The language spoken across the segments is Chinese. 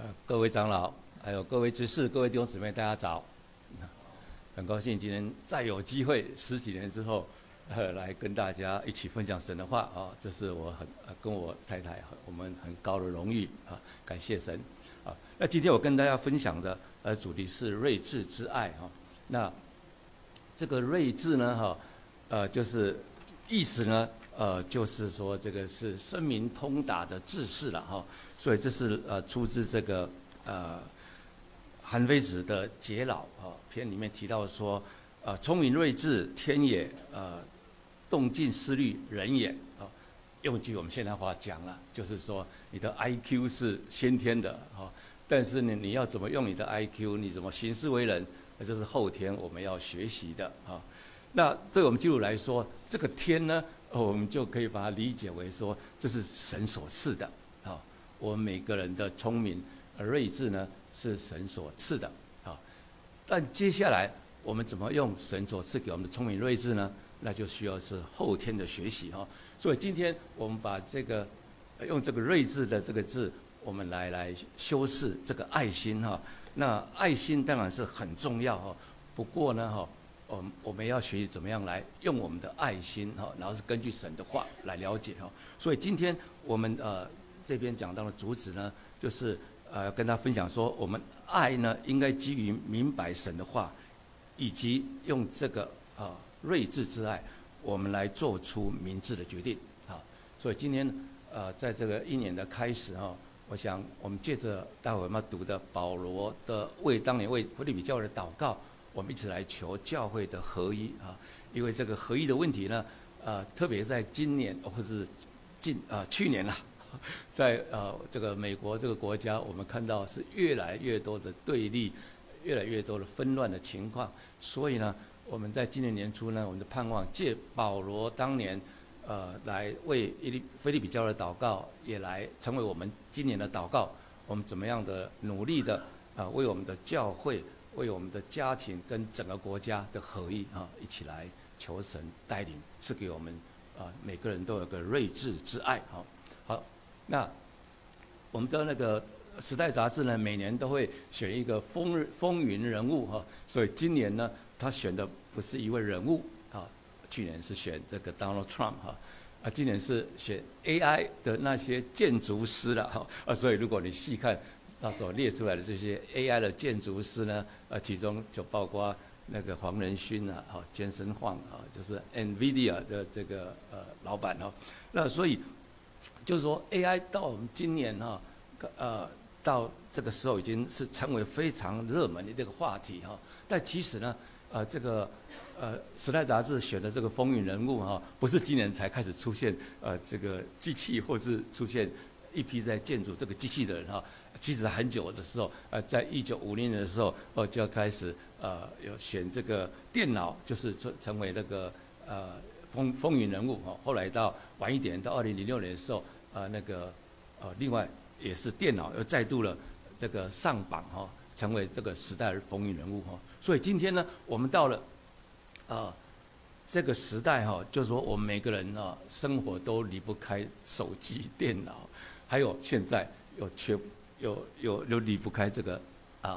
各位长老，还有各位执事、各位弟兄姊妹，大家早。很高兴今天再有机会十几年之后，来跟大家一起分享神的话啊，这是我跟我太太我们很高的荣誉啊，感谢神啊。那今天我跟大家分享的主题是睿智之爱哈。那这个睿智呢就是意思呢就是说这个是深明通达的智士了哈。所以这是出自这个韩非子的解老篇里面提到说聪明睿智天也，动静思虑人也用句我们现代话讲了，就是说你的 IQ 是先天的但是呢你要怎么用你的 IQ， 你怎么行事为人，那这是后天我们要学习的那对我们基督徒来说，这个天呢我们就可以把它理解为说这是神所赐的我们每个人的聪明睿智呢是神所赐的但接下来我们怎么用神所赐给我们的聪明睿智呢？那就需要是后天的学习所以今天我们把这个用这个睿智的这个字，我们来修饰这个爱心那爱心当然是很重要不过呢我们要学习怎么样来用我们的爱心然后是根据神的话来了解所以今天我们这边讲到的主旨呢，就是跟他分享说，我们爱呢应该基于明白神的话，以及用这个睿智之爱，我们来做出明智的决定所以今天在这个一年的开始我想我们借着待会我们要读的保罗的当年为腓立比教会的祷告，我们一起来求教会的合一因为这个合一的问题呢特别在今年或是去年在这个美国这个国家，我们看到是越来越多的对立，越来越多的纷乱的情况。所以呢，我们在今年年初呢，我们的盼望借保罗当年来为腓立比教会的祷告，也来成为我们今年的祷告。我们怎么样的努力的为我们的教会、为我们的家庭跟整个国家的合一一起来求神带领，赐给我们每个人都有个睿智之爱好，那我们知道那个时代杂志呢，每年都会选一个风云人物所以今年呢，他选的不是一位人物去年是选这个 Donald Trump 今年是选 AI 的那些建筑师了所以如果你细看他所列出来的这些 AI 的建筑师呢其中就包括那个黄仁勋健身晃就是 NVIDIA 的这个老板那所以就是说 AI 到我们今年到这个时候已经是成为非常热门的这个话题但其实呢这个时代杂志选的这个风云人物不是今年才开始出现这个机器或是出现一批在建筑这个机器的人其实很久的时候在1950年的时候就要开始有选这个电脑，就是成为那个风云人物后来到晚一点到2006年的时候那个另外也是电脑又再度了这个上榜成为这个时代的风云人物所以今天呢，我们到了这个时代就是说我们每个人生活都离不开手机、电脑，还有现在又离不开这个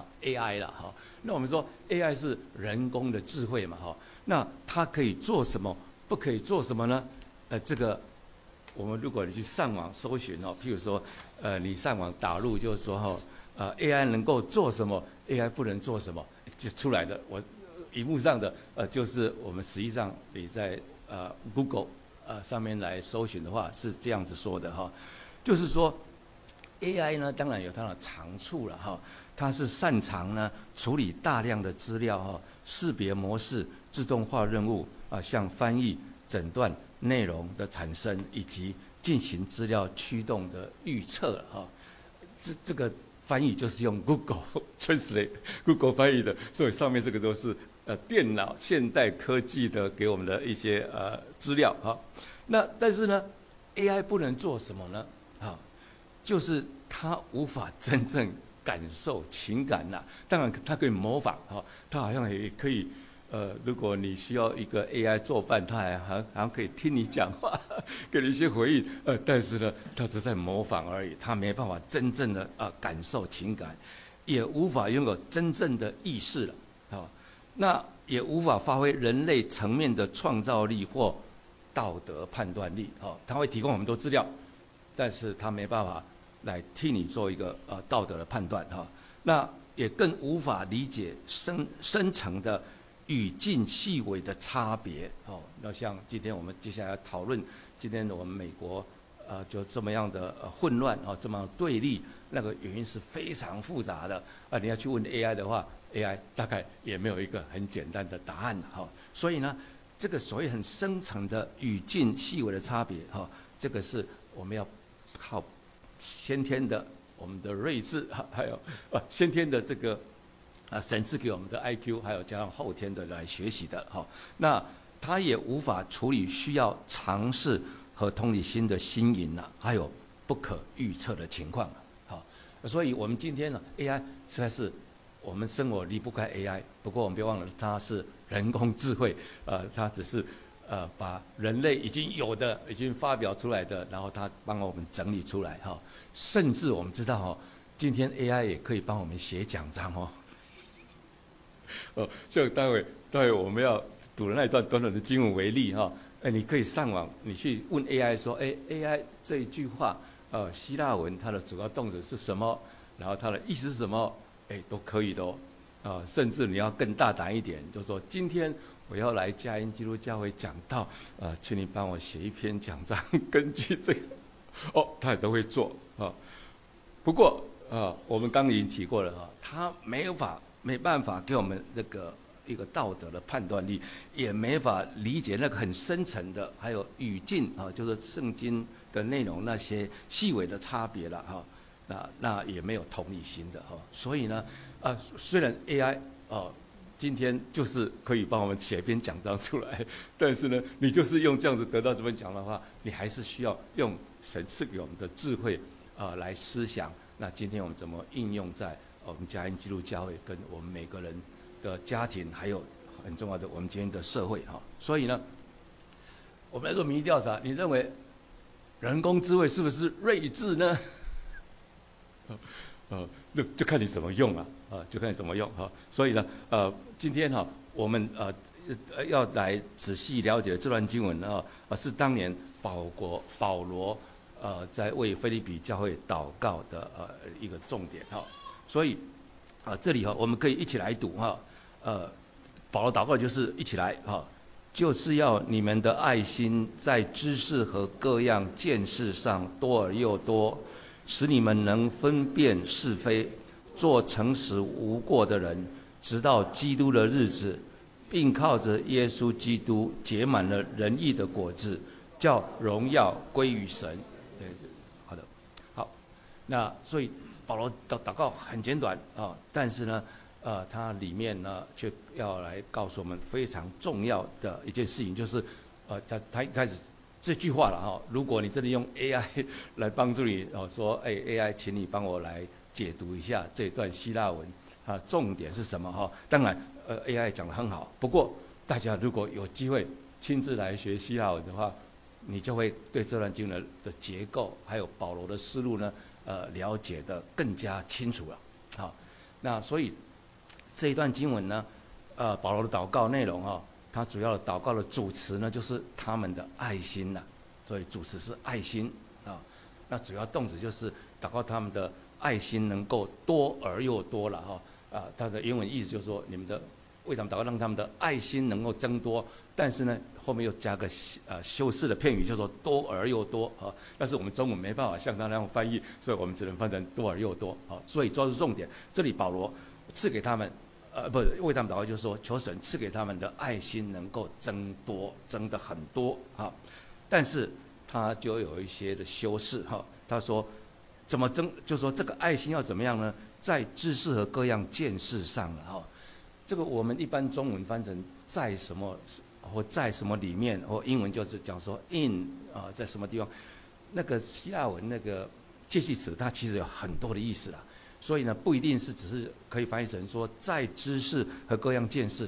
AI 了那我们说 AI 是人工的智慧嘛那它可以做什么，不可以做什么呢？这个我们如果你去上网搜寻譬如说你上网打入就是说AI 能够做什么 ，AI 不能做什么，就出来的荧幕上的就是我们实际上你在Google 上面来搜寻的话是这样子说的就是说 AI 呢当然有它的长处了它是擅长呢处理大量的资料识别模式、自动化任务像翻译、诊断、内容的产生以及进行资料驱动的预测这个翻译就是用 Google Translate Google 翻译的，所以上面这个都是电脑现代科技的给我们的一些资料那但是呢 AI 不能做什么呢就是它无法真正感受情感当然它可以模仿它好像也可以如果你需要一个 AI 作伴，它好像可以听你讲话，给你一些回应，但是呢，它只在模仿而已，它没办法真正的感受情感，也无法拥有真正的意识了，那也无法发挥人类层面的创造力或道德判断力，它会提供很多资料，但是它没办法来替你做一个道德的判断，那也更无法理解深层的语境细微的差别，那像今天我们接下来讨论，今天我们美国就这么样的混乱这么样的对立，那个原因是非常复杂的你要去问 AI 的话 ，AI 大概也没有一个很简单的答案所以呢，这个所谓很深层的语境细微的差别这个是我们要靠先天的我们的睿智，还有先天的这个神赐给我们的 IQ， 还有加上后天的来学习的那他也无法处理需要尝试和同理心的新颖还有不可预测的情况所以我们今天呢 AI 实在是我们生活离不开 AI， 不过我们别忘了它是人工智慧它只是把人类已经有的已经发表出来的，然后它帮我们整理出来甚至我们知道今天 AI 也可以帮我们写奖章就待会我们要读的那一段短短的经文为例你可以上网你去问 AI 说AI 这一句话希腊文它的主要动词是什么，然后它的意思是什么都可以的甚至你要更大胆一点，就是说今天我要来佳音基督教会讲道请你帮我写一篇讲章根据这个他也都会做不过我们刚刚已经提过了他没办法给我们那个一个道德的判断力，也没法理解那个很深层的还有语境就是圣经的内容那些细微的差别了那也没有同理心的所以呢虽然 AI 今天就是可以帮我们写一篇讲章出来，但是呢你就是用这样子得到这篇讲的话，你还是需要用神赐给我们的智慧来思想，那今天我们怎么应用在我们佳音基督教会跟我们每个人的家庭，还有很重要的我们今天的社会所以呢我们来做民意调查，你认为人工智慧是不是睿智呢就看你怎么用就看你怎么用所以呢今天我们要来仔细了解这段经文是当年保罗在为腓立比教会祷告的一个重点所以这里我们可以一起来读保罗祷告就是一起来就是要你们的爱心在知识和各样见识上多而又多，使你们能分辨是非，做诚实无过的人，直到基督的日子，并靠着耶稣基督结满了仁义的果子，叫荣耀归于神。好的，好，那所以保罗的祷告很简短但是呢它里面呢却要来告诉我们非常重要的一件事情，就是他一开始这句话了如果你真的用 AI 来帮助你说AI 请你帮我来解读一下这段希腊文重点是什么当然AI 讲得很好，不过大家如果有机会亲自来学希腊文的话，你就会对这段经文的结构还有保罗的思路呢了解得更加清楚了那所以这一段经文呢保罗的祷告内容他主要的祷告的主词呢就是他们的爱心所以主词是爱心那主要动词就是祷告他们的爱心能够多而又多了他的英文意思就是说你们的为他们祷告让他们的爱心能够增多，但是呢后面又加个修饰的片语，就是说多而又多但是我们中文没办法像他那样翻译，所以我们只能翻成多而又多所以抓住重点，这里保罗赐给他们不是为他们祷告，就是说求神赐给他们的爱心能够增多，增得很多但是他就有一些的修饰他说怎么增，就是说这个爱心要怎么样呢？在知识和各样见识上这个我们一般中文翻成在什么或在什么里面，或英文就是讲说 in 在什么地方，那个希腊文那个介系词它其实有很多的意思所以呢不一定是只是可以翻译成说在知识和各样见识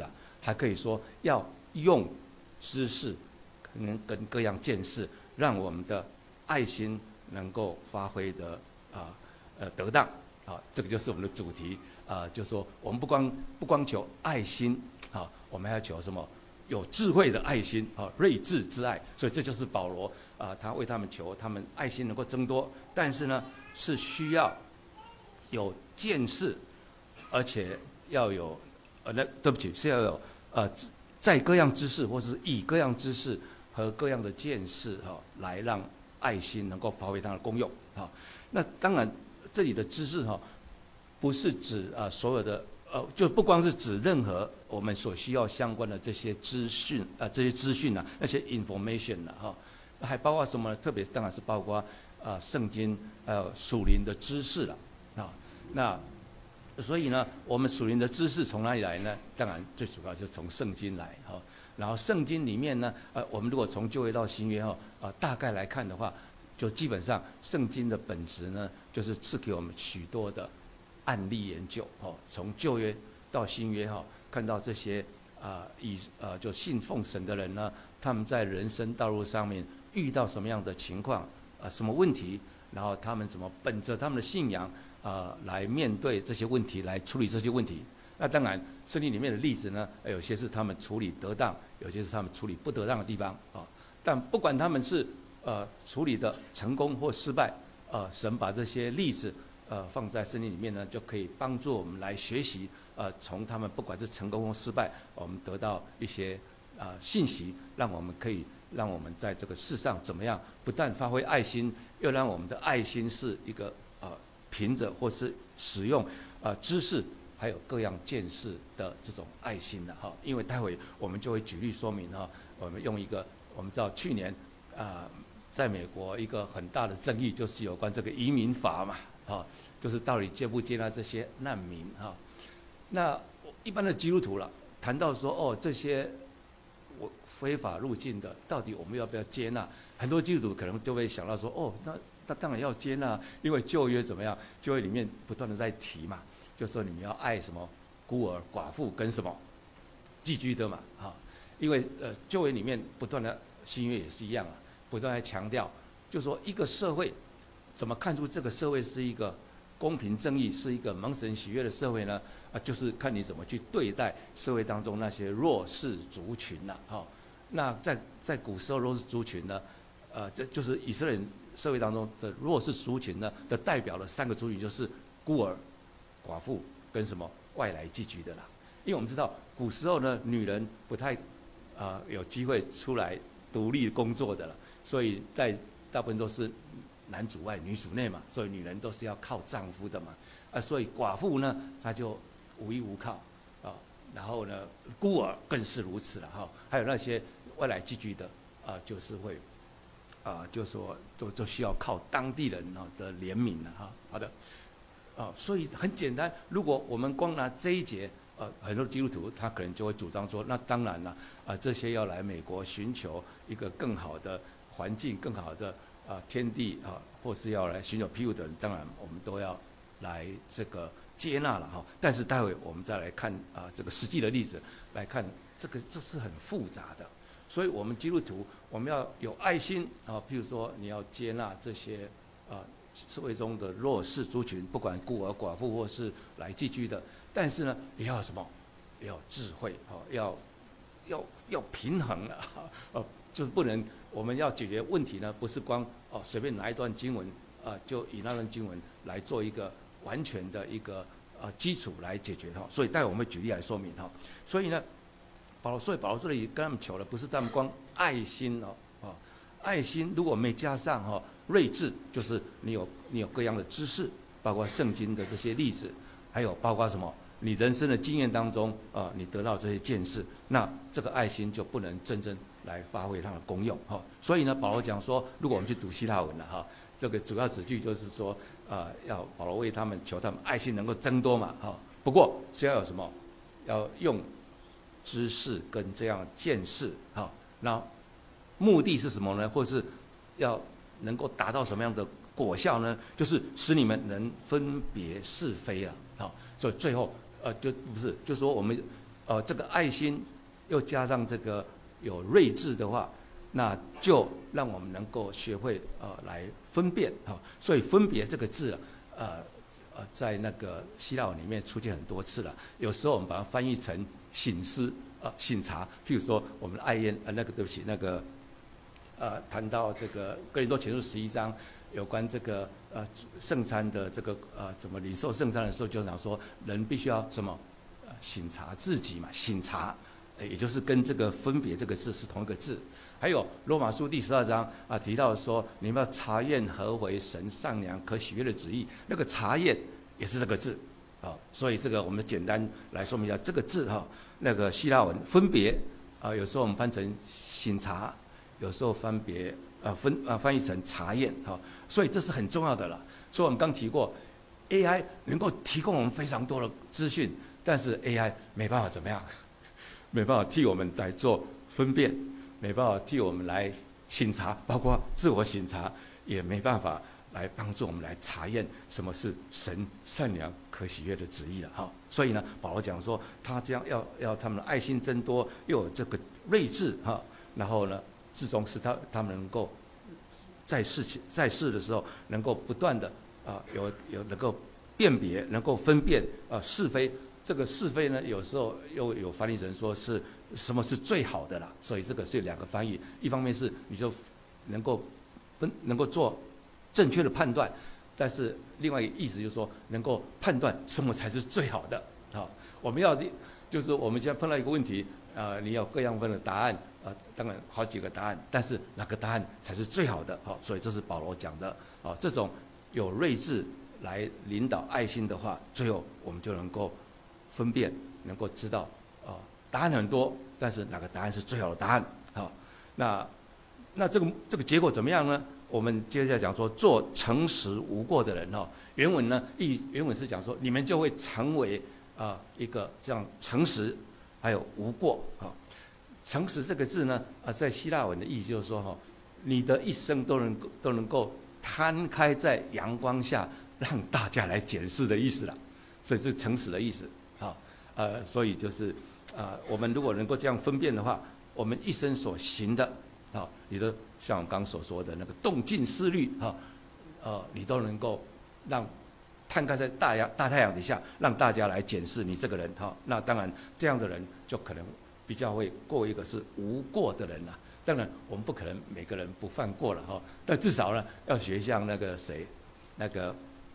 还可以说要用知识跟各样见识，让我们的爱心能够发挥的得当这个就是我们的主题就是说我们不光求爱心我们还要求什么？有智慧的爱心睿智之爱。所以这就是保罗他为他们求他们爱心能够增多，但是呢是需要有见识，而且要有对不起，是要有在各样知识，或是以各样知识和各样的见识来让爱心能够发挥它的功用那当然这里的知识不是指所有的就不光是指任何我们所需要相关的这些资讯那些 information 还包括什么呢？特别当然是包括圣经属灵的知识了那所以呢，我们属灵的知识从哪里来呢？当然最主要就是从圣经来然后圣经里面呢我们如果从旧约到新约大概来看的话，就基本上圣经的本质呢，就是赐给我们许多的案例研究从旧约到新约看到这些就信奉神的人呢，他们在人生道路上面遇到什么样的情况什么问题，然后他们怎么本着他们的信仰来面对这些问题，来处理这些问题。那当然圣经里面的例子呢，有些是他们处理得当，有些是他们处理不得当的地方但不管他们是处理的成功或失败神把这些例子放在圣经里面呢，就可以帮助我们来学习从他们不管是成功或失败，我们得到一些信息，让我们在这个世上怎么样不但发挥爱心，又让我们的爱心是一个凭着或是使用知识还有各样见识的这种爱心的因为待会我们就会举例说明我们用一个我们知道去年在美国一个很大的争议就是有关这个移民法嘛就是到底接不接纳这些难民那一般的基督徒了谈到说这些非法入境的到底我们要不要接纳，很多基督徒可能就会想到说那当然要接纳，因为旧约怎么样，旧约里面不断的在提嘛，就说你们要爱什么孤儿寡妇跟什么寄居的嘛因为旧约里面不断的，新约也是一样不断的强调，就说一个社会怎么看出这个社会是一个公平正义，是一个蒙神喜悦的社会呢就是看你怎么去对待社会当中那些弱势族群那在古时候弱势族群呢这就是以色列人社会当中的弱势族群呢的代表的3个族群，就是孤儿寡妇跟什么外来寄居的啦。因为我们知道古时候呢女人不太有机会出来独立工作的了，所以在大部分都是男主外女主内嘛，所以女人都是要靠丈夫的嘛所以寡妇呢她就无依无靠然后呢孤儿更是如此了还有那些外来寄居的就是会就说就需要靠当地人的怜悯了好的所以很简单，如果我们光拿这一节很多基督徒他可能就会主张说，那当然了这些要来美国寻求一个更好的环境，更好的天地或是要来寻求庇护的人，当然我们都要来这个接纳了但是待会我们再来看这个实际的例子来看，这是很复杂的。所以我们基督徒我们要有爱心譬如说你要接纳这些社会中的弱势族群，不管孤儿寡妇或是来寄居的，但是呢也要什么，也要智慧要平衡就是不能，我们要解决问题呢不是光随便拿一段经文就以那段经文来做一个完全的一个基础来解决所以待会我们会举例来说明所以呢所以保罗这里跟他们求的不是他们光爱心爱心如果没加上睿智，就是你有各样的知识，包括圣经的这些例子，还有包括什么你人生的经验当中你得到这些见识，那这个爱心就不能真正来发挥它的功用所以呢保罗讲说，如果我们去读希腊文了这个主要子句就是说要保罗为他们求他们爱心能够增多嘛不过是要有什么，要用知识跟这样见识那目的是什么呢？或是要能够达到什么样的果效呢？就是使你们能分别是非了所以最后就不是，就说我们这个爱心又加上这个有睿智的话，那就让我们能够学会来分辨所以分别这个字在那个希腊文里面出现很多次了。有时候我们把它翻译成省思省察，譬如说我们的爱宴对不起谈到这个哥林多前书11章有关这个圣餐的这个怎么领受圣餐的时候，就讲说人必须要什么省察自己嘛，省察也就是跟这个分别这个字是同一个字。还有罗马书第12章提到说，你们要查验何为神善良可喜悦的旨意，那个查验也是这个字所以这个我们简单来说明一下这个字那个希腊文分别有时候我们翻成省察，有时候翻译成查验所以这是很重要的了。所以我们刚提过 AI 能够提供我们非常多的资讯，但是 AI 没办法怎么样，没办法替我们来做分辨，没办法替我们来省察，包括自我省察也没办法来帮助我们来查验什么是神善良可喜悦的旨意了所以呢，保罗讲说他这样要他们的爱心增多，又有这个睿智然后呢至终是他们能够在世的时候能够不断的有能够辨别，能够分辨是非。这个是非呢，有时候又有翻译人说是什么是最好的啦，所以这个是两个翻译。一方面是你就能够做正确的判断，但是另外一个意思就是说能够判断什么才是最好的我们要就是我们现在碰到一个问题你有各样份的答案当然好几个答案，但是哪个答案才是最好的所以这是保罗讲的这种有睿智来领导爱心的话，最后我们就能够分辨，能够知道答案很多，但是哪个答案是最好的答案那这个结果怎么样呢？我们接下来讲说做诚实无过的人原文是讲说你们就会成为一个这样诚实还有无过诚实这个字呢在希腊文的意思就是说你的一生都能够摊开在阳光下，让大家来检视的意思了，所以是诚实的意思所以就是我们如果能够这样分辨的话，我们一生所行的你的像我刚所说的那个动静思虑你都能够让摊开在大太阳底下，让大家来检视你这个人那当然这样的人就可能比较会过一个是无过的人了。当然我们不可能每个人不犯过了但至少呢要学像那个谁那个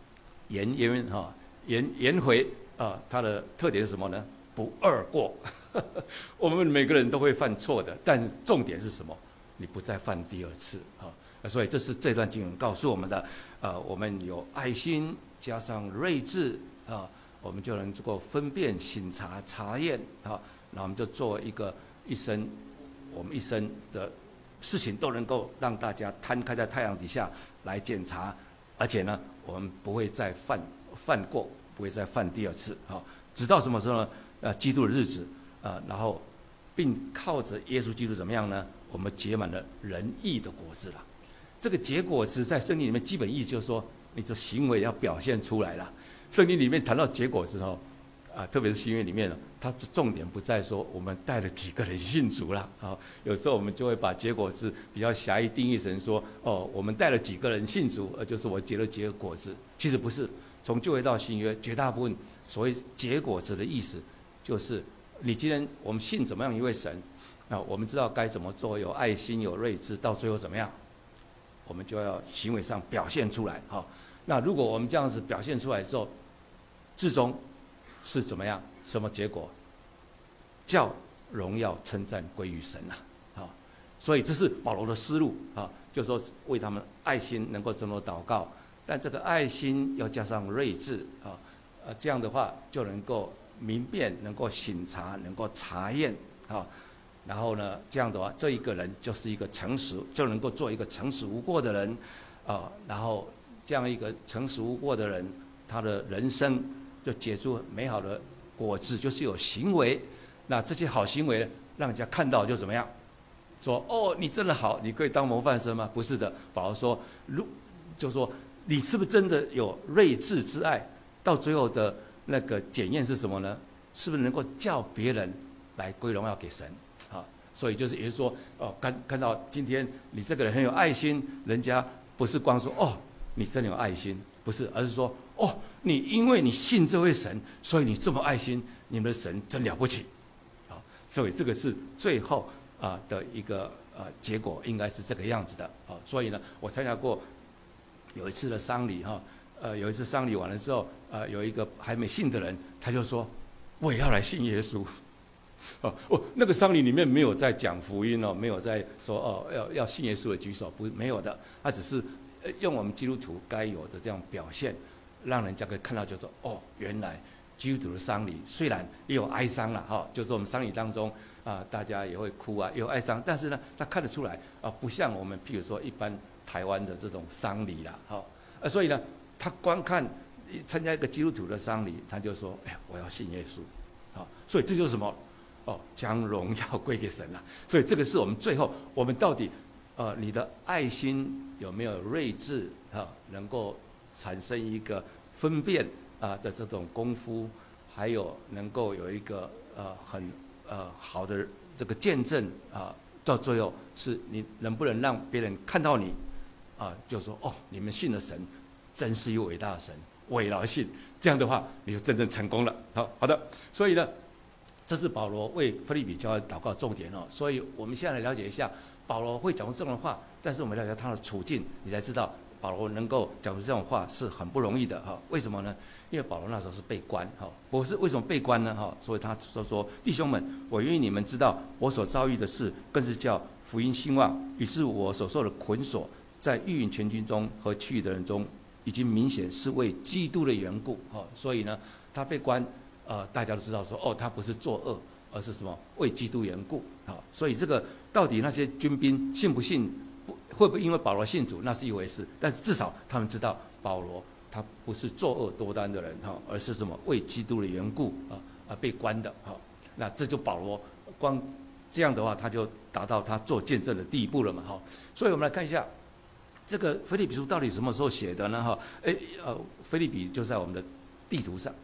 颜回他的特点是什么呢？不二过我们每个人都会犯错的，但重点是什么？你不再犯第二次所以这是这段经文告诉我们的我们有爱心加上睿智我们就能够分辨省察查验那我们就做我们一生的事情都能够让大家摊开在太阳底下来检查，而且呢我们不会再犯过，不会再犯第二次直到什么时候呢基督的日子然后并靠着耶稣基督怎么样呢？我们结满了仁义的果子了。这个结果子在圣经里面基本意思就是说，你的行为要表现出来了。圣经里面谈到结果子特别是新约里面它重点不在说我们带了几个人信主了有时候我们就会把结果子比较狭义定义成说我们带了几个人信主就是我结了几个果子。其实不是，从旧约到新约绝大部分所谓结果子的意思就是你今天我们信怎么样一位神我们知道该怎么做，有爱心有睿智，到最后怎么样我们就要行为上表现出来那如果我们这样子表现出来之后，至终是怎么样？什么结果？叫荣耀称赞归于神所以这是保罗的思路就是说为他们爱心能够这么祷告，但这个爱心要加上睿智这样的话就能够明辨，能够省察，能够查验然后呢这样的话这一个人就是一个诚实，就能够做一个诚实无过的人然后这样一个诚实无过的人，他的人生就结出美好的果子，就是有行为。那这些好行为让人家看到就怎么样？说你真的好，你可以当模范生吗？不是的，保罗说就说你是不是真的有睿智之爱？到最后的那个检验是什么呢？是不是能够叫别人来归荣耀给神，啊，所以就是也就是说，看到今天你这个人很有爱心，人家不是光说哦你真有爱心，不是，而是说哦你因为你信这位神，所以你这么爱心，你们的神真了不起，啊，所以这个是最后的一个结果应该是这个样子的，啊，所以呢我参加过有一次的丧礼哈。有一次丧礼完了之后，有一个还没信的人，他就说我也要来信耶稣。那个丧礼里面没有在讲福音哦，没有在说要信耶稣的举手，不没有的，他只是用我们基督徒该有的这样表现，让人家可以看到就说原来基督徒的丧礼虽然也有哀伤了哈，就是我们丧礼当中大家也会哭也有哀伤，但是呢他看得出来不像我们譬如说一般台湾的这种丧礼啦所以呢他观看参加一个基督徒的丧礼，他就说我要信耶稣，所以这就是什么将荣耀归给神了。所以这个是我们最后我们到底你的爱心有没有睿智能够产生一个分辨的这种功夫，还有能够有一个很好的这个见证到最后是你能不能让别人看到你就说你们信的神真是一位伟大的神，我也要信，这样的话你就真正成功了。好的，所以呢这是保罗为腓立比教会祷告重点所以我们现在来了解一下保罗会讲出这种话，但是我们了解他的处境，你才知道保罗能够讲出这种话是很不容易的为什么呢？因为保罗那时候是被关我是为什么被关呢所以他说弟兄们，我愿意你们知道我所遭遇的事，更是叫福音兴旺，于是我所受的捆锁在御营全军中和其余的人中已经明显是为基督的缘故所以呢他被关大家都知道说他不是作恶，而是什么为基督缘故所以这个到底那些军兵信不信，会不会因为保罗信主那是一回事，但是至少他们知道保罗他不是作恶多端的人而是什么为基督的缘故而被关的那这就保罗光这样的话他就达到他做见证的地步了嘛所以我们来看一下这个腓立比书到底什么时候写的呢腓立比就在我们的地图上，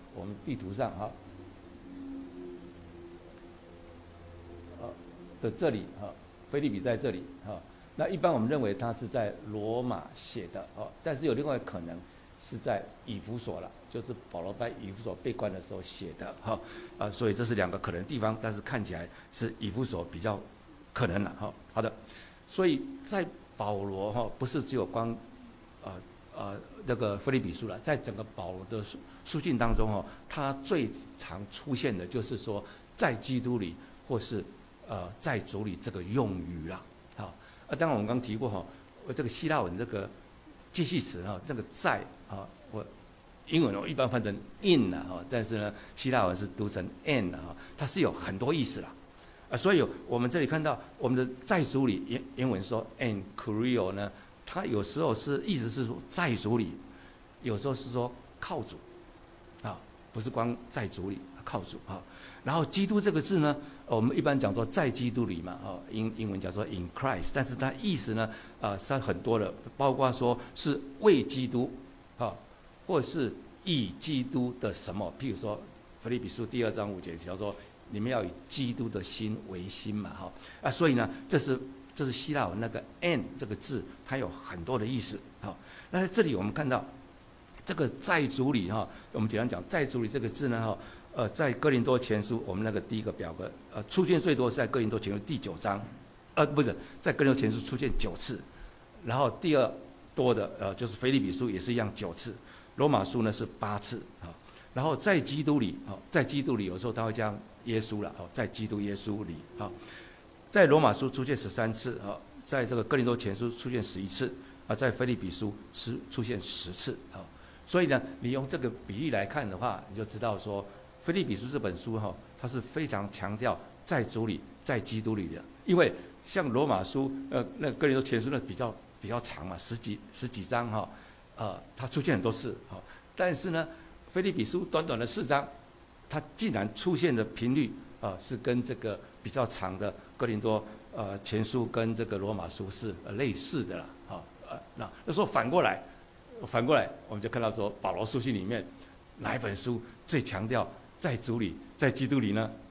的这里腓立比在这里那一般我们认为他是在罗马写的但是有另外一个可能是在以弗所了，就是保罗在以弗所被关的时候写的所以这是两个可能的地方，但是看起来是以弗所比较可能了好的，所以在保罗不是只有光这个腓立比书了，在整个保罗的书信当中他最常出现的就是说在基督里或是在主里这个用语啦当然我们刚提过这个希腊文这个介系词那个在我英文我一般翻成 in 但是呢希腊文是读成 in 它是有很多意思啦所以我们这里看到我们的在主里英文说 in Korea 呢，它有时候是意思是说在主里，有时候是说靠主不是光在主里靠主然后基督这个字呢我们一般讲说在基督里嘛英文讲说 in Christ， 但是它意思呢是很多的，包括说是为基督或是以基督的什么，譬如说腓立比书第2章5节讲说你们要以基督的心为心嘛所以呢这是希腊文那个 n 这个字它有很多的意思那在这里我们看到这个在主里我们简单讲在主里这个字呢在哥林多前书我们那个第一个表格出现最多是在哥林多前书第9章不是在哥林多前书出现9次，然后第二多的就是腓立比书也是一样9次，罗马书呢是8次然后在基督里有时候他会将耶稣了在基督耶稣里在罗马书出现13次在这个哥林多前书出现11次在腓立比书出现10次所以呢你用这个比例来看的话，你就知道说腓立比书这本书它是非常强调在主里在基督里的，因为像罗马书那哥林多前书呢比较长嘛，十几章它出现很多次但是呢腓立比书短短的4章，它竟然出现的频率是跟这个比较长的哥林多前书跟这个罗马书是类似的了那说反过来我们就看到说保罗书信里面哪一本书最强调在主里在基督里呢？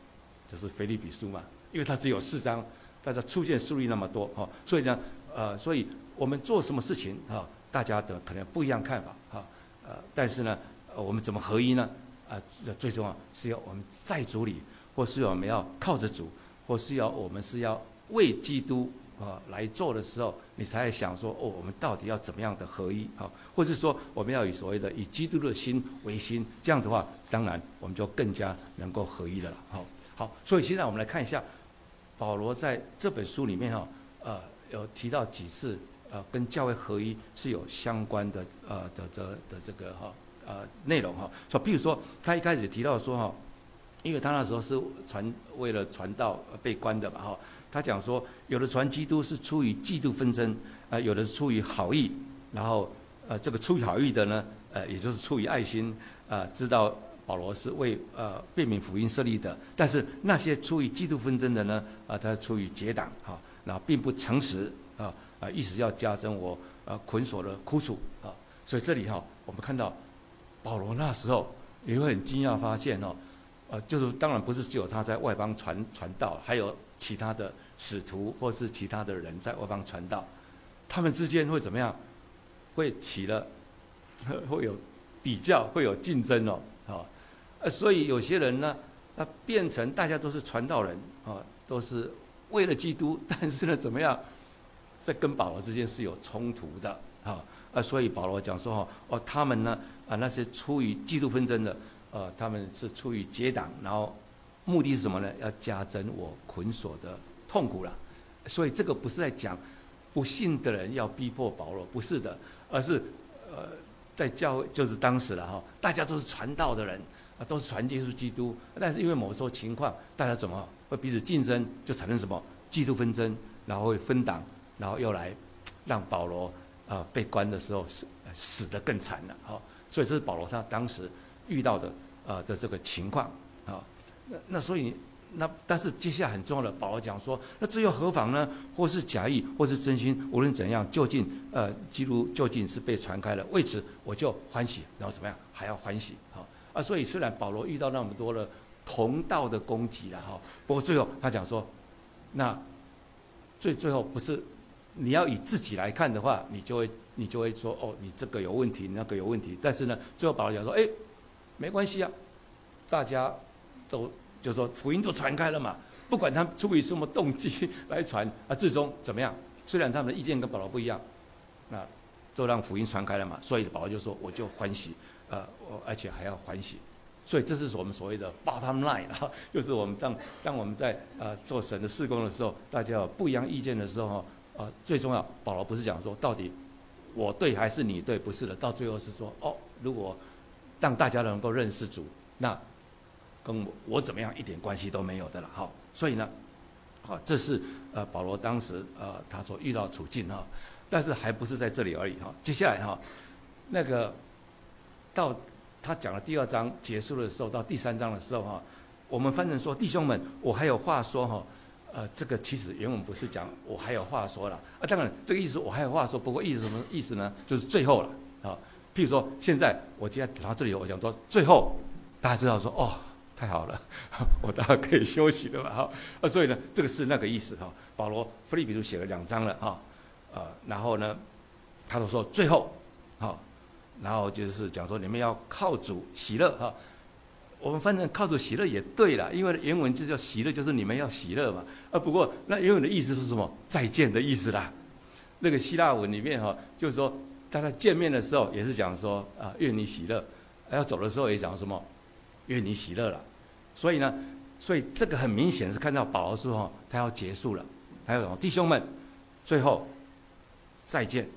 就是腓立比书嘛，因为它只有4章，但它出现数例那么多所以呢所以我们做什么事情大家的可能不一样看法但是呢我们怎么合一呢最重要是要我们在主里，或是我们要靠着主，或是我们是要为基督来做的时候，你才会想说我们到底要怎么样的合一或是说我们要以所谓的以基督的心为心，这样的话当然我们就更加能够合一的了好，所以现在我们来看一下保罗在这本书里面有提到几次跟教会合一是有相关的这个内容所以比如说他一开始提到说因为他那时候是为了传道被关的嘛他讲说有的传基督是出于嫉妒纷争有的是出于好意，然后这个出于好意的呢也就是出于爱心知道保罗是为辨明福音设立的，但是那些出于嫉妒纷争的呢他出于结党然后并不诚实意思要加增我捆锁的苦楚所以这里我们看到保罗那时候也会很惊讶发现就是当然不是只有他在外邦传道，还有其他的使徒或是其他的人在外邦传道，他们之间会怎么样？会会有比较，会有竞争所以有些人呢变成大家都是传道人都是为了基督，但是呢怎么样？这跟保罗之间是有冲突的所以保罗讲说他们呢那些出于嫉妒纷争的他们是出于结党，然后目的是什么呢？要加增我捆锁的痛苦了。所以这个不是在讲不信的人要逼迫保罗，不是的，而是在教会就是当时了大家都是传道的人都是传耶稣基督，但是因为某时候情况，大家怎么会彼此竞争，就产生什么嫉妒纷争，然后会分党，然后又来让保罗被关的时候死得更惨了所以这是保罗他当时遇到的这个情况那所以但是接下来很重要的，保罗讲说，那这又何妨呢？或是假意，或是真心，无论怎样，究竟基督究竟是被传开了，为此我就欢喜，然后怎么样还要欢喜所以虽然保罗遇到那么多的同道的攻击了不过最后他讲说，那最后不是你要以自己来看的话，你就会说你这个有问题，那个有问题。但是呢，最后保罗讲说，没关系大家都就说福音都传开了嘛，不管他们出于什么动机来传最终怎么样？虽然他们的意见跟保罗不一样，那都让福音传开了嘛，所以保罗就说我就欢喜而且还要欢喜。所以这是我们所谓的 bottom line 就是我们当我们在做神的事工的时候，大家有不一样意见的时候最重要，保罗不是讲说到底我对还是你对，不是的，到最后是说如果让大家能够认识主，那跟我怎么样一点关系都没有的了所以呢这是保罗当时他所遇到的处境但是还不是在这里而已接下来那个到他讲了第2章结束的时候，到第3章的时候我们翻成说弟兄们，我还有话说这个其实原文不是讲我还有话说了当然这个意思我还有话说，不过意思什么意思呢？就是最后了譬如说现在我今天讲到这里，我讲说最后大家知道说太好了我大概可以休息了吧所以呢这个是那个意思保罗腓立比书写了2章了然后呢他就说最后然后就是讲说你们要靠主喜乐我们翻成靠主喜乐也对了，因为原文就叫喜乐，就是你们要喜乐嘛不过那原文的意思是什么？再见的意思啦。那个希腊文里面就是说大家见面的时候也是讲说愿你喜乐，要走的时候也讲什么愿你喜乐了。所以这个很明显是看到保罗说他要结束了，还有什么弟兄们最后再见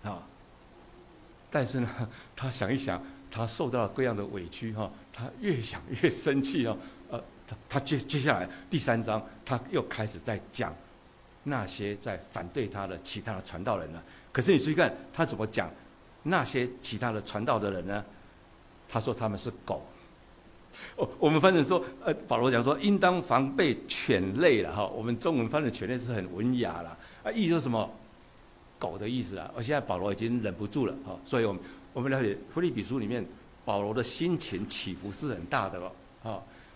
但是呢他想一想，他受到了各样的委屈他越想越生气他接下来第3章他又开始在讲那些在反对他的其他的传道人了。可是你注意看他怎么讲那些其他的传道的人呢？他说他们是狗我们翻成说保罗讲说应当防备犬类了我们中文翻的犬类是很文雅了意思是什么？狗的意思而现在保罗已经忍不住了所以我们了解腓立比书里面保罗的心情起伏是很大的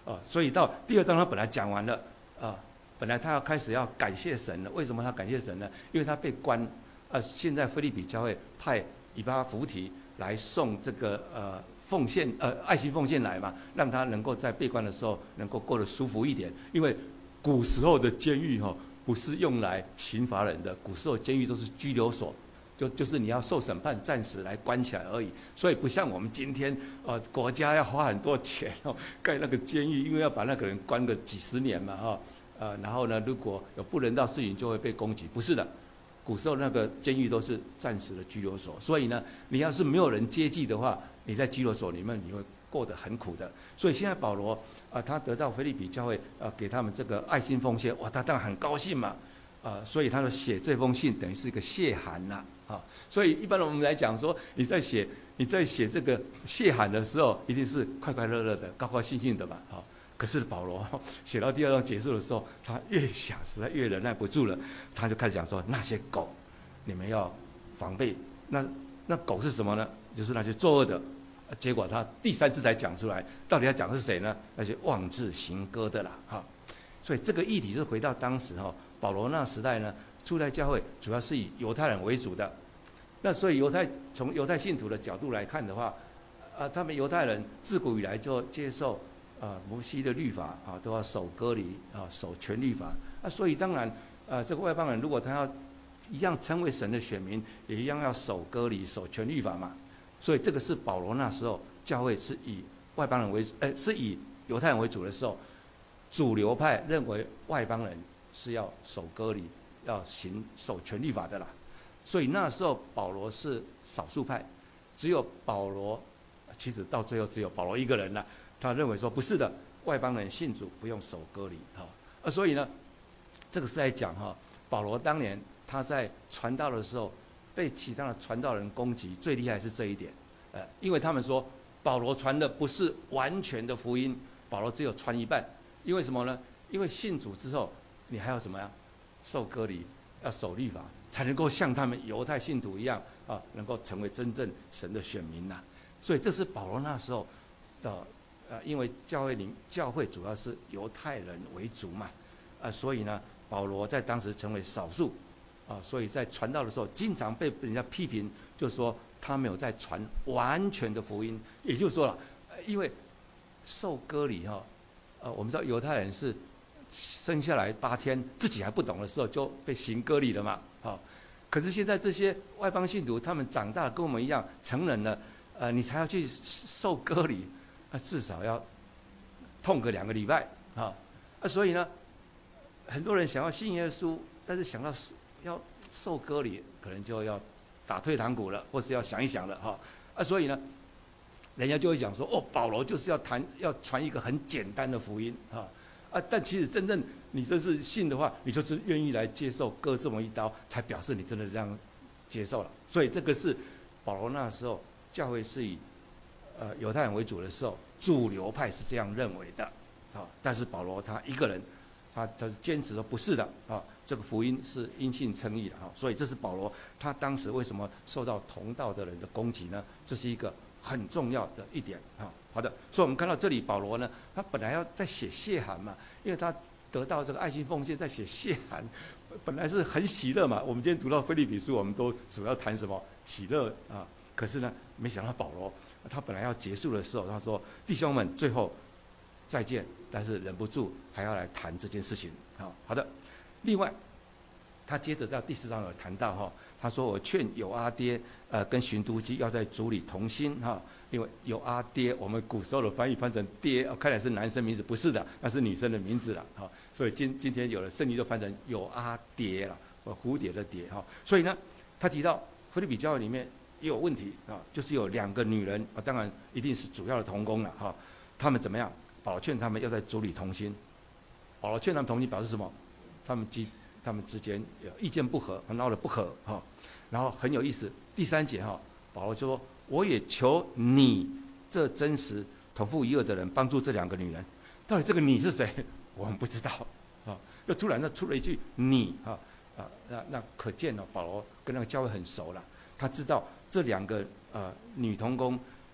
所以到第2章他本来讲完了本来他要开始要感谢神了。为什么他感谢神呢？因为他被关现在腓立比教会派以巴弗提来送这个奉献爱心奉献来嘛，让他能够在被关的时候能够过得舒服一点。因为古时候的监狱不是用来刑罚人的，古时候监狱都是拘留所，就是你要受审判，暂时来关起来而已。所以不像我们今天国家要花很多钱盖那个监狱，因为要把那个人关个几十年嘛然后呢，如果有不人道事情就会被攻击。不是的，古时候那个监狱都是暂时的拘留所，所以呢，你要是没有人接济的话，你在拘留所里面你会过得很苦的。所以现在保罗他得到腓立比教会给他们这个爱心奉献，哇，他当然很高兴嘛所以他就写这封信等于是一个谢函啦所以一般我们来讲说，你在写这个谢函的时候，一定是快快乐乐的、高高兴兴的嘛可是保罗写到第2章结束的时候，他越想实在越忍耐不住了，他就开始讲说，那些狗你们要防备。那狗是什么呢？就是那些作恶的。结果他第3次才讲出来，到底要讲的是谁呢？那些妄自行歌的啦所以这个议题是回到当时保罗那时代呢，初代教会主要是以犹太人为主的。那所以从犹太信徒的角度来看的话他们犹太人自古以来就接受摩西的律法都要守割礼守全律法所以当然这个外邦人如果他要一样称为神的选民，也一样要守割礼守全律法嘛。所以这个是保罗那时候教会是以外邦人为主是以犹太人为主的时候，主流派认为外邦人是要守割礼要守全律法的啦。所以那时候保罗是少数派，只有保罗，其实到最后只有保罗一个人了，他认为说不是的，外邦人信主不用守割礼所以呢，这个是在讲保罗当年他在传道的时候被其他的传道人攻击，最厉害是这一点因为他们说保罗传的不是完全的福音，保罗只有传一半。因为什么呢？因为信主之后你还要什么呀？受割礼要守律法，才能够像他们犹太信徒一样能够成为真正神的选民所以这是保罗那时候因为教会主要是犹太人为主嘛所以呢，保罗在当时成为少数所以在传道的时候经常被人家批评，就是说他没有在传完全的福音。也就是说了因为受割礼我们知道犹太人是生下来8天自己还不懂的时候就被行割礼了嘛可是现在这些外邦信徒他们长大跟我们一样成人了你才要去受割礼至少要痛个2个礼拜所以呢，很多人想要信耶稣，但是想到要受割礼，可能就要打退堂鼓了，或是要想一想了所以呢，人家就会讲说保罗就是要传一个很简单的福音但其实真正你真是信的话，你就是愿意来接受割这么一刀，才表示你真的这样接受了。所以这个是保罗那时候教会是以犹太人为主的时候，主流派是这样认为的但是保罗他一个人他坚持说不是的这个福音是因信称义的所以这是保罗他当时为什么受到同道的人的攻击呢？这是一个很重要的一点好的，所以我们看到这里保罗呢，他本来要在写谢函嘛，因为他得到这个爱心奉献，在写谢函，本来是很喜乐嘛。我们今天读到腓立比书，我们都主要谈什么喜乐可是呢，没想到保罗他本来要结束的时候，他说弟兄们最后再见，但是忍不住还要来谈这件事情好的，另外他接着到第4章有谈到他说我劝友阿爹跟寻都基要在主里同心因为友阿爹我们古时候的翻成爹看来是男生名字，不是的，那是女生的名字了所以今天有的圣经就翻成友阿爹了，蝴蝶的蝶所以呢，他提到腓立比教会里面也有问题就是有2个女人当然一定是主要的同工了他们怎么样？保罗劝他们要在主里同心。保罗劝他们同心表示什么？他们之间有意见不合，闹得不和然后很有意思，第3节保罗就说我也求你这真实同父一儿的人帮助这2个女人。到底这个你是谁？我们不知道又突然出了一句你那可见保罗跟那个教会很熟了，他知道这2个女同工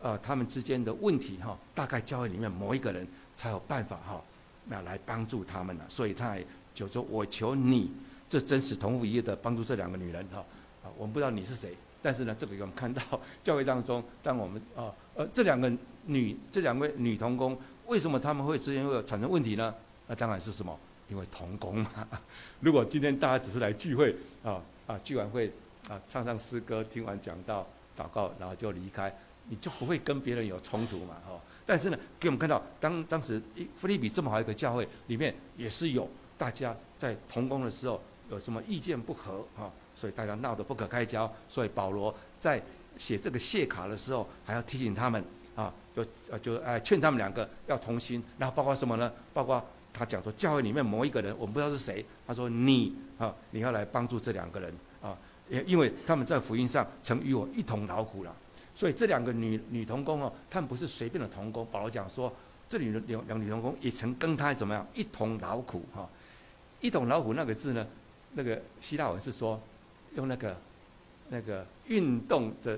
他们之间的问题哈，大概教会里面某一个人才有办法哈，那来帮助他们了。所以他也就说我求你，这真实同父一的帮助这两个女人哈。我们不知道你是谁，但是呢，这个我们看到教会当中，当我们这两位女同工，为什么他们之间会产生问题呢？那当然是什么？因为同工嘛。如果今天大家只是来聚会聚完会唱唱诗歌，听完讲道、祷告，然后就离开，你就不会跟别人有冲突嘛，但是呢，给我们看到当时腓立比这么好一个教会里面，也是有大家在同工的时候有什么意见不合所以大家闹得不可开交。所以保罗在写这个谢卡的时候，还要提醒他们就劝他们两个要同心。然后包括什么呢？包括他讲说教会里面某一个人，我们不知道是谁，他说你要来帮助这两个人因为他们在福音上曾与我一同劳苦了。所以这两个女同工他们不是随便的同工。保罗讲说，这里两女同工也曾跟他怎么样一同劳苦一同劳苦那个字呢，那个希腊文是说用那个运动的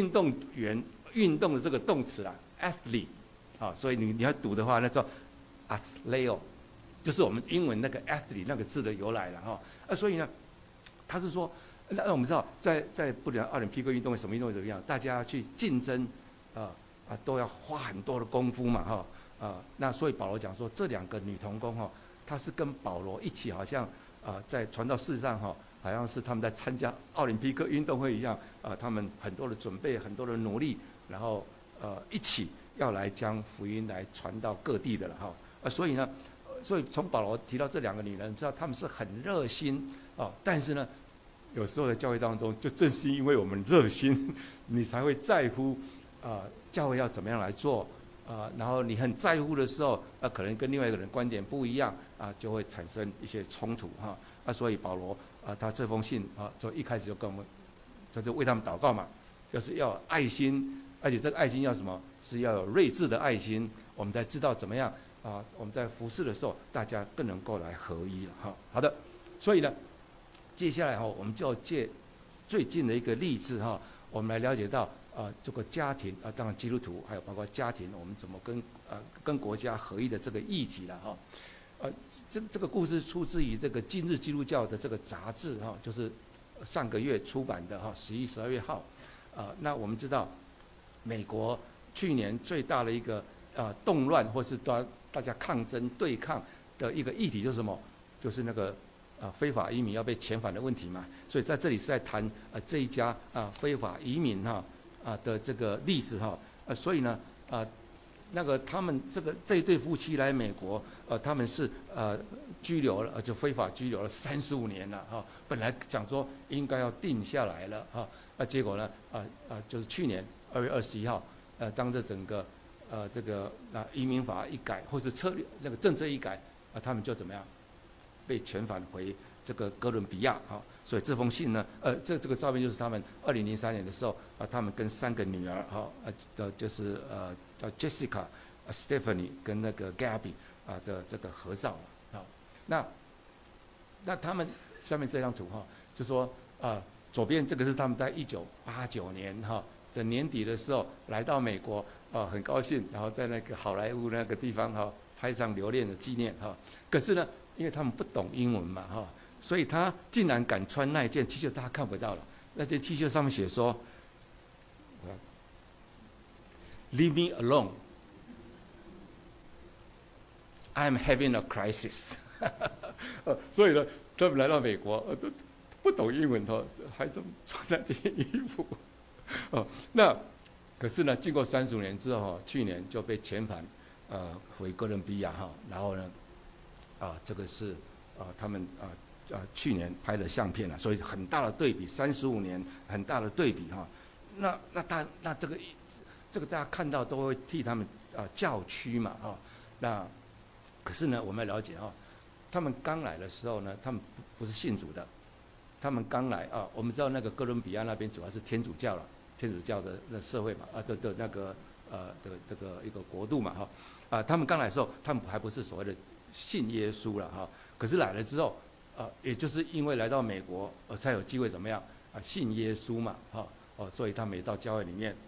这个动词啦 ，athlete 所以你要读的话，那叫 athleo， 就是我们英文那个 athlete 那个字的由来了所以呢，他是说。那我们知道，在不良奥林匹克运动什么运动怎么样，大家去竞争都要花很多的功夫嘛那所以保罗讲说，这两个女同工她是跟保罗一起，好像在传道事上好像是他们在参加奥林匹克运动会一样他们很多的准备，很多的努力，然后一起要来将福音来传到各地的了所以呢，所以从保罗提到这两个女人，知道她们是很热心但是呢。有时候在教会当中，就正是因为我们热心，你才会在乎教会要怎么样来做然后你很在乎的时候可能跟另外一个人观点不一样就会产生一些冲突所以保罗他这封信就一开始就跟我们，他就为他们祷告嘛，就是要有爱心，而且这个爱心要什么？是要有睿智的爱心，我们才知道怎么样我们在服事的时候，大家更能够来合一了好的，所以呢。接下来我们就要借最近的一个例子我们来了解到这个家庭当然基督徒还有包括家庭，我们怎么跟国家合一的这个议题了这个故事出自于这个今日基督教的这个杂志就是上个月出版的11、12月号那我们知道美国去年最大的一个动乱或是大家抗争对抗的一个议题就是什么？就是那个非法移民要被遣返的问题嘛，所以在这里是在谈这一家非法移民的这个例子所以呢那个他们这一对夫妻来美国他们是拘留了就非法拘留了35年了本来讲说应该要定下来了结果呢就是去年2月21号当这整个这个移民法一改或是那个政策一改他们就怎么样？被遣返回这个哥伦比亚所以这封信呢这个照片就是他们2003年的时候他们跟3个女儿就是叫 Jessica、Stephanie 跟那个 Gabby 的这个合照那他们下面这张图就说左边这个是他们在1989年的年底的时候来到美国很高兴，然后在那个好莱坞那个地方拍上留念的纪念可是呢因为他们不懂英文嘛所以他竟然敢穿那一件 T 恤，大家看不到了。那件 T 恤上面写说 "Leave me alone, I'm having a crisis" 所以呢，他们来到美国都不懂英文还这么穿那件衣服那可是呢，经过35年之后去年就被遣返回哥伦比亚然后呢这个是他们去年拍的相片所以很大的对比，35年很大的对比那这个大家看到都会替他们叫屈嘛那可是呢，我们要了解他们刚来的时候呢，他们不是信主的，他们刚来我们知道那个哥伦比亚那边主要是天主教了，天主教的那社会嘛的那个的这个一个国度嘛他们刚来的时候，他们还不是所谓的信耶稣了可是来了之后也就是因为来到美国才有机会怎么样信耶稣嘛所以他们也到教会里面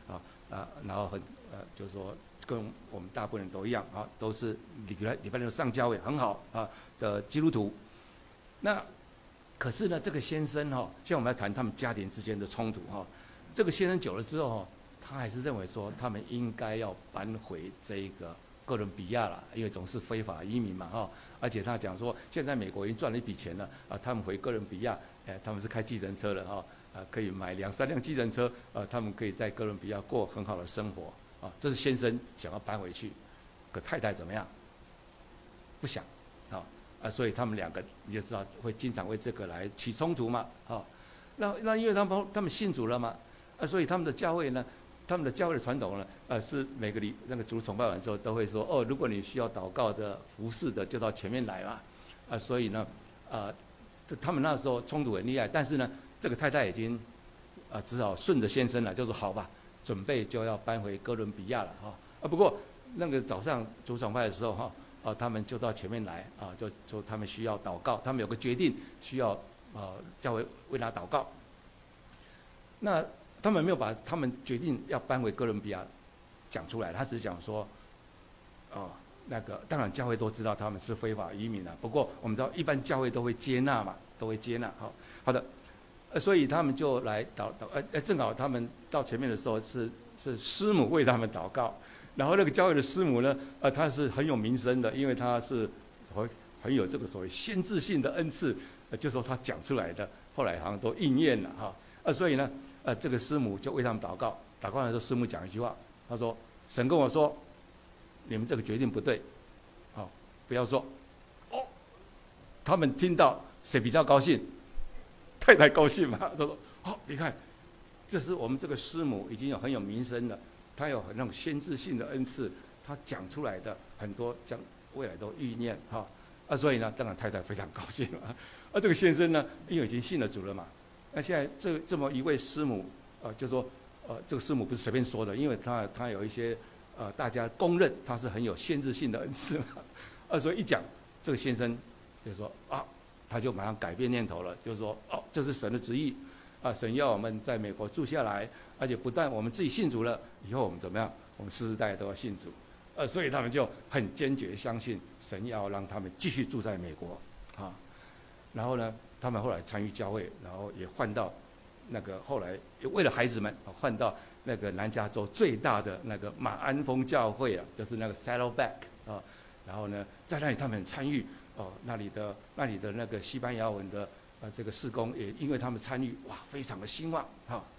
然后就是说跟我们大部分人都一样啊，都是礼拜六上教会很好的基督徒。那可是呢，这个先生现在我们来谈他们家庭之间的冲突这个先生久了之后他还是认为说他们应该要搬回这个哥伦比亚了，因为总是非法移民嘛而且他讲说现在美国已经赚了一笔钱了他们回哥伦比亚他们是开计程车的可以买2-3辆计程车他们可以在哥伦比亚过很好的生活这是先生想要搬回去，可太太怎么样？不想所以他们两个你就知道会经常为这个来起冲突嘛那因为他们信主了嘛所以他们的教会呢，他们的教会的传统呢是每个那个主崇拜完之后都会说如果你需要祷告的服侍的就到前面来嘛所以呢他们那时候冲突很厉害，但是呢这个太太已经只好顺着先生了，就说好吧，准备就要搬回哥伦比亚了不过那个早上主崇拜的时候他们就到前面来就说他们需要祷告，他们有个决定需要教会为他祷告。那他们没有把他们决定要搬回哥伦比亚讲出来，他只是讲说那个当然教会都知道他们是非法移民不过我们知道一般教会都会接纳嘛，都会接纳好的所以他们就来正好他们到前面的时候是师母为他们祷告。然后那个教会的师母呢她是很有名声的，因为她是很有这个所谓先知性的恩赐就说她讲出来的后来好像都应验了所以呢这个师母就为他们祷告的时候，师母讲一句话，她说神跟我说你们这个决定不对不要做他们听到谁比较高兴？太太高兴嘛，她说你看这是我们这个师母已经很有名声了，他有那种先知性的恩赐，他讲出来的很多将未来都预念所以呢当然太太非常高兴这个先生呢因为已经信了主了嘛，那现在这么一位师母就说这个师母不是随便说的，因为他有一些大家公认他是很有先知性的恩赐嘛所以一讲这个先生就说他就马上改变念头了，就是说这是神的旨意神要我们在美国住下来，而且不但我们自己信主了，以后我们怎么样？我们世世代代都要信主所以他们就很坚决相信神要让他们继续住在美国然后呢他们后来参与教会，然后也换到那个后来为了孩子们换到那个南加州最大的那个马鞍峰教会就是那个 Saddleback 然后呢在那里他们参与那里的那个西班牙文的这个事工也因为他们参与非常的兴旺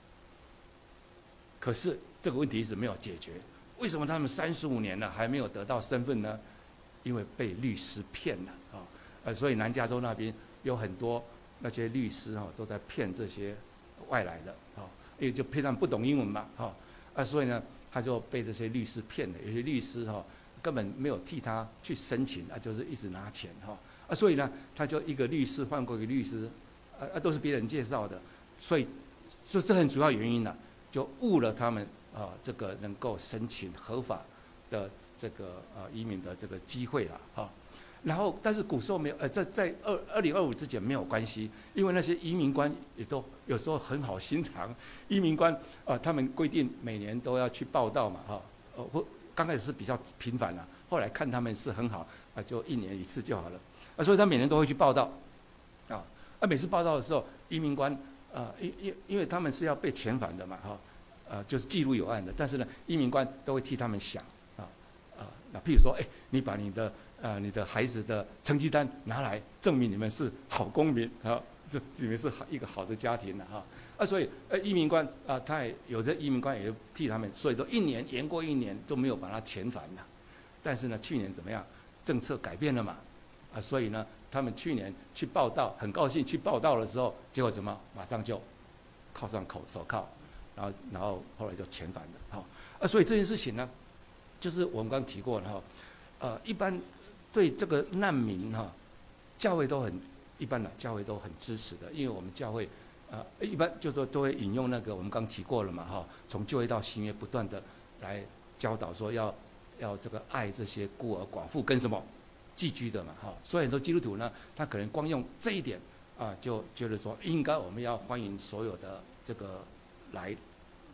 可是这个问题一直没有解决，为什么他们35年了还没有得到身份呢？因为被律师骗了所以南加州那边有很多那些律师都在骗这些外来的因为就骗他们不懂英文嘛所以呢他就被这些律师骗了，有些律师根本没有替他去申请就是一直拿钱所以呢他就一个律师换过一个律师都是别人介绍的，所以这很主要原因就误了他们这个能够申请合法的这个移民的这个机会了然后但是古时候没有在2025之前没有关系，因为那些移民官也都有时候很好心肠，移民官他们规定每年都要去报到嘛或刚开始是比较频繁了，后来看他们是很好就1年1次就好了所以他每年都会去报到每次报到的时候移民官因为他们是要被遣返的嘛就是记录有案的，但是呢移民官都会替他们想那譬如说你把你的孩子的成绩单拿来证明你们是好公民这你们是一个好的家庭所以移民官他也有的移民官也替他们，所以都1年延过1年都没有把他遣返了。但是呢去年怎么样？政策改变了嘛所以呢他们去年去报到，很高兴去报到的时候，结果怎么马上就铐上手铐，然后后来就遣返了所以这件事情呢就是我们刚刚提过了一般对这个难民教会都很一般的教会都很支持的，因为我们教会一般就是说都会引用那个我们刚提过了嘛从旧约到新约不断的来教导说要这个爱这些孤儿寡妇跟什么寄居的嘛所以很多基督徒呢他可能光用这一点就觉得说应该我们要欢迎所有的这个来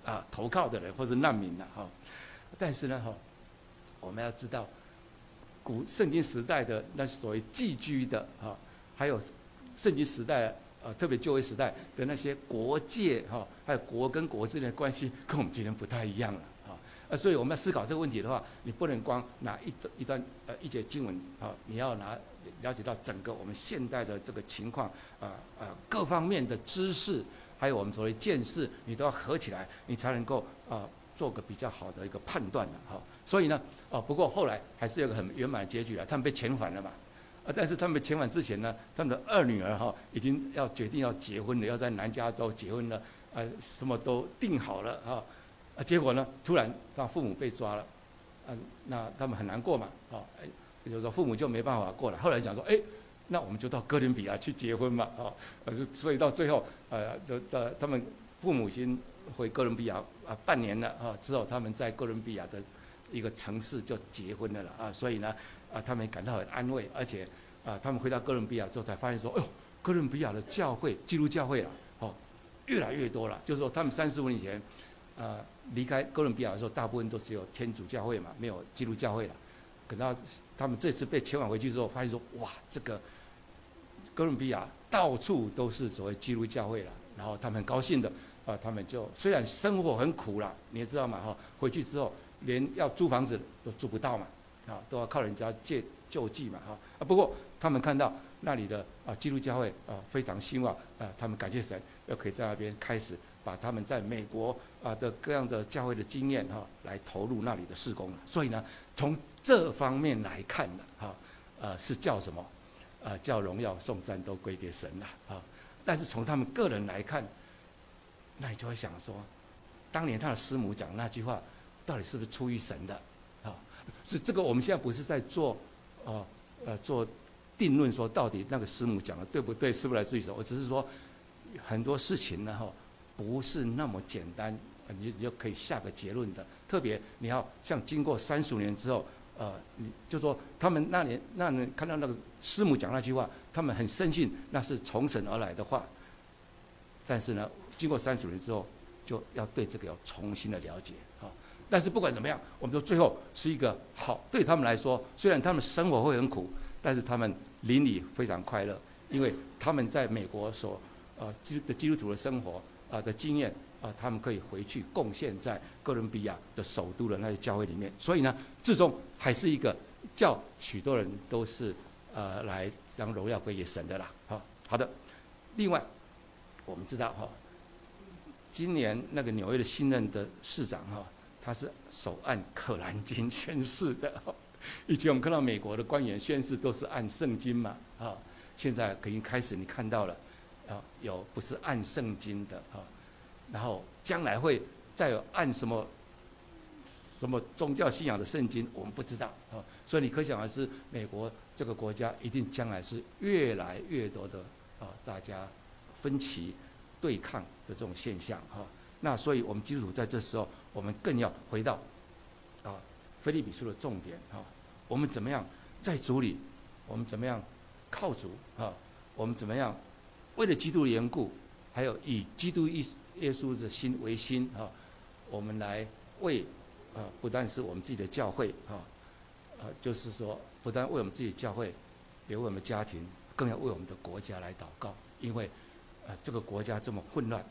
投靠的人或是难民但是呢我们要知道，古圣经时代的那所谓寄居的还有圣经时代特别旧约时代的那些国界还有国跟国之间的关系，跟我们今天不太一样了所以我们要思考这个问题的话，你不能光拿一节经文你要了解到整个我们现代的这个情况各方面的知识，还有我们所谓见识，你都要合起来，你才能够做个比较好的一个判断所以呢不过后来还是有个很圆满的结局他们被遣返了嘛但是他们遣返之前呢，他们的二女儿已经决定要结婚了，要在南加州结婚了什么都定好了结果呢突然让父母被抓了那他们很难过嘛就是说父母就没办法过来，后来讲说那我们就到哥伦比亚去结婚嘛所以到最后他们父母亲回哥伦比亚半年了之后，他们在哥伦比亚的一个城市就结婚了所以呢他们感到很安慰，而且他们回到哥伦比亚之后才发现说，哥伦比亚的教会基督教会越来越多了，就是说他们35年前离开哥伦比亚的时候，大部分都只有天主教会嘛，没有基督教会了。等到他们这次被遣返回去之后，发现说哇，这个哥伦比亚到处都是所谓基督教会了，然后他们很高兴的他们就虽然生活很苦啦，你也知道嘛回去之后连要租房子都租不到嘛都要靠人家借救济嘛不过他们看到那里的基督教会非常兴旺他们感谢神，又可以在那边开始把他们在美国的各样的教会的经验来投入那里的事工了。所以呢，从这方面来看呢是叫什么叫荣耀颂赞都归给神了但是从他们个人来看，那你就会想说，当年他的师母讲那句话到底是不是出于神的所以这个我们现在不是在做做定论说到底那个师母讲的对不对，是不是来自于神，我只是说很多事情呢不是那么简单你就可以下个结论的。特别你要像经过35年之后你就说他们那年看到那个师母讲那句话，他们很深信那是从神而来的话，但是呢经过30年之后就要对这个有重新的了解但是不管怎么样，我们说最后是一个好，对他们来说，虽然他们生活会很苦，但是他们邻里非常快乐，因为他们在美国所基督徒的生活的经验他们可以回去贡献在哥伦比亚的首都的那些教会里面，所以呢，最终还是一个叫许多人都是来将荣耀归给神的啦好的。另外我们知道今年那个纽约的新任的市长他是手按可兰经宣誓的以前我们看到美国的官员宣誓都是按圣经嘛现在可以开始你看到了有不是按圣经的然后将来会再有按什么宗教信仰的圣经我们不知道所以你可想而知，美国这个国家一定将来是越来越多的大家分歧对抗的这种现象那所以我们基督徒在这时候，我们更要回到腓立比书的重点我们怎么样在主里，我们怎么样靠主我们怎么样为了基督的缘故，还有以基督耶稣的心为心我们来为不但是我们自己的教会就是说不但为我们自己的教会，也为我们家庭，更要为我们的国家来祷告，因为这个国家这么混乱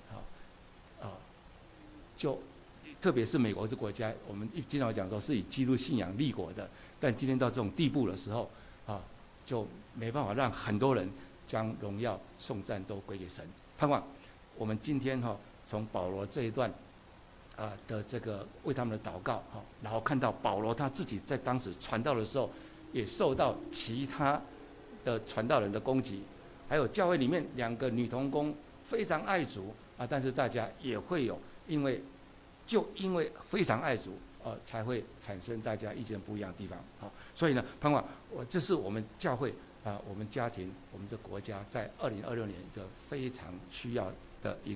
就特别是美国这国家，我们经常讲说是以基督信仰立国的，但今天到这种地步的时候就没办法让很多人将荣耀颂赞都归给神。盼望我们今天从保罗这一段的这个为他们的祷告然后看到保罗他自己在当时传道的时候，也受到其他的传道人的攻击，还有教会里面2个女同工非常爱主但是大家也会有因为非常爱主才会产生大家意见不一样的地方所以呢，盼望这是我们教会我们家庭，我们这国家在2026年一个非常需要的一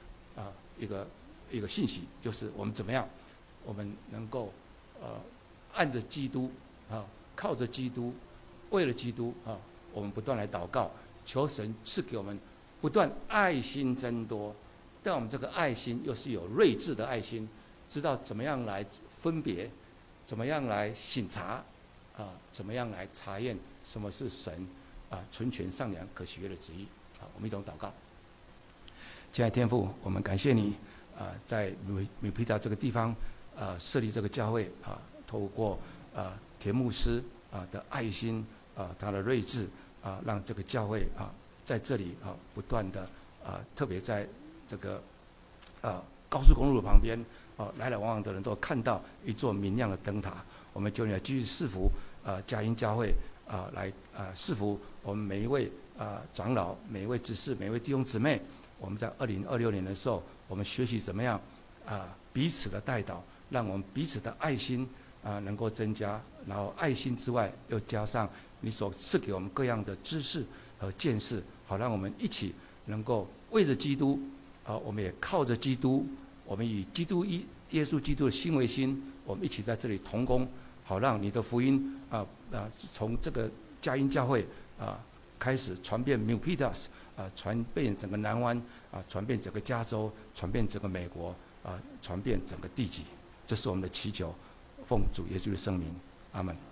个信息，就是我们怎么样，我们能够按着基督靠着基督，为了基督我们不断来祷告，求神赐给我们不断爱心增多， 但我们这个爱心又是有睿智的爱心，知道怎么样来分别，怎么样来省察怎么样来查验什么是神纯全善良可喜悦的旨意。我们一同祷告。亲爱的天父，我们感谢你在米皮达这个地方设立这个教会透过田牧师的爱心他的睿智让这个教会在这里不断的特别在这个高速公路旁边来来往往的人都看到一座明亮的灯塔。我们就来继续赐福佳音教会来赐福我们每一位长老、每一位执事、每一位弟兄姊妹。我们在2026年的时候，我们学习怎么样彼此的代祷，让我们彼此的爱心能够增加，然后爱心之外又加上你所赐给我们各样的知识和见识，好让我们一起能够为着基督我们也靠着基督，我们以耶稣基督的心为心，我们一起在这里同工，好让你的福音从这个佳音教会开始传遍 Milpitas 传遍整个南湾传遍整个加州，传遍整个美国传遍整个地极。这是我们的祈求，奉主耶稣的圣名，阿们。